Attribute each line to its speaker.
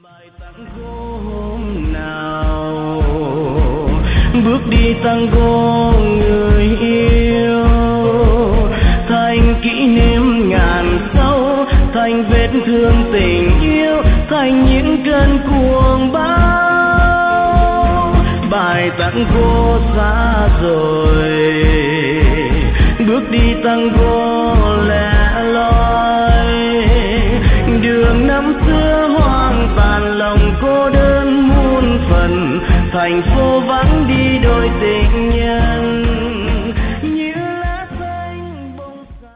Speaker 1: Hôm nào bước đi tango người yêu, thành kỷ niệm ngàn sâu, thành vết thương tình yêu, thành những cơn cuồng bão. Bài tango xa rồi, bước đi tango lẻ loi, đường năm xưa hoang tàn, lòng cô đơn muôn phần, thành phố vắng